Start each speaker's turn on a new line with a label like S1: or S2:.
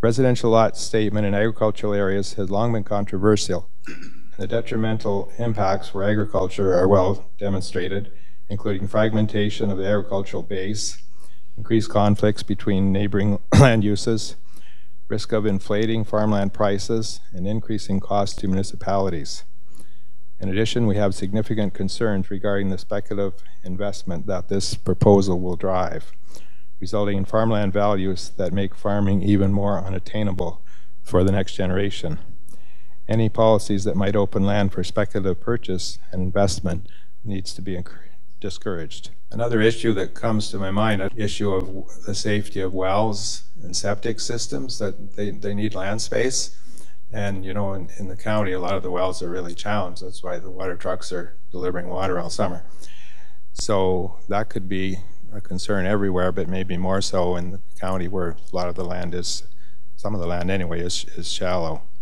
S1: Residential lot statement in agricultural areas has long been controversial. The detrimental impacts for agriculture are well demonstrated, including fragmentation of the agricultural base, increased conflicts between neighboring land uses, risk of inflating farmland prices, and increasing costs to municipalities. In addition, we have significant concerns regarding the speculative investment that this proposal will drive, resulting in farmland values that make farming even more unattainable for the next generation. Any policies that might open land for speculative purchase and investment needs to be discouraged. Another issue that comes to my mind, an issue of the safety of wells and septic systems, that they need land space. And you know, in the county, a lot of the wells are really challenged. That's why the water trucks are delivering water all summer. So that could be a concern everywhere, but maybe more so in the county where a lot of the land is, some of the land anyway, is shallow.